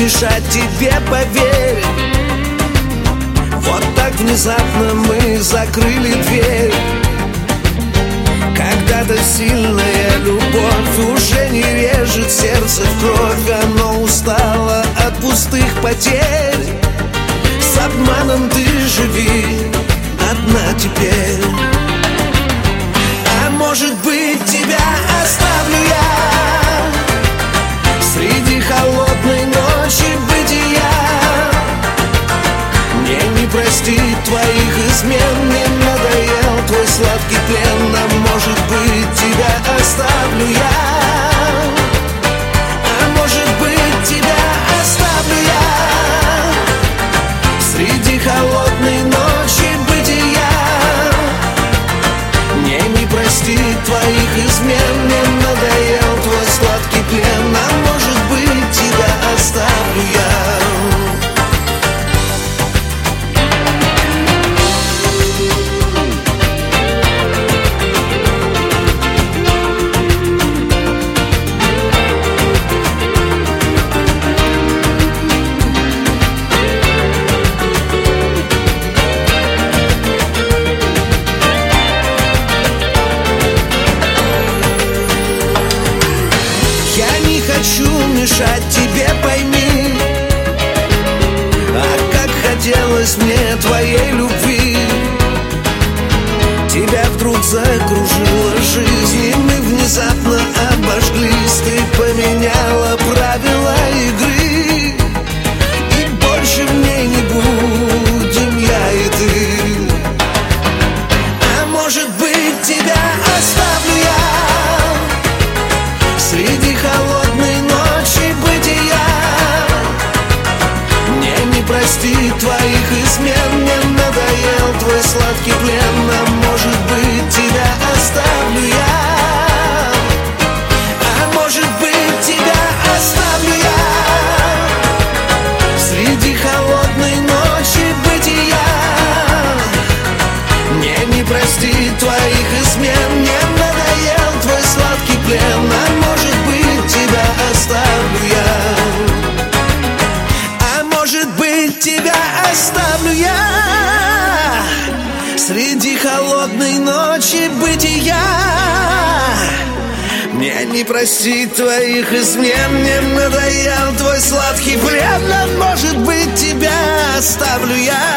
мешать тебе, поверь. Вот так внезапно мы закрыли дверь. Когда-то сильная любовь уже не режет сердце в кровь. Оно устало от пустых потерь. С обманом ты живи одна теперь. А может быть, тебя оставлю я среди холодной ночи бытия. Мне не простить твоих измен, мне надоел твой сладкий плен. А может быть, тебя оставлю я. А может быть, тебя оставлю я среди холодной ночи бытия. Мне не простить твоих измен, мне надоел твой сладкий плен. А может быть, тебя оставлю я. Хочу мешать тебе, пойми. А как хотелось мне твоей любви. Тебя вдруг закружила жизнь, и мы внезапно обожглись. Ты поменяла правила игры, и больше в ней не будем я и ты. А может быть, тебя оставлю я среди холодной ночи бытия. Мне не простить твоих измен, мне надоел твой сладкий плен. А может быть, тебя оставлю я. А может быть, тебя оставлю я среди холодной ночи бытия. Мне не простить твоих измен, мне надоел твой сладкий плен. А может быть, тебя оставлю я. А может быть, тебя оставлю я среди холодной ночи бытия. Мне не простить твоих измен, мне надоел твой сладкий плен. А может быть, тебя оставлю я.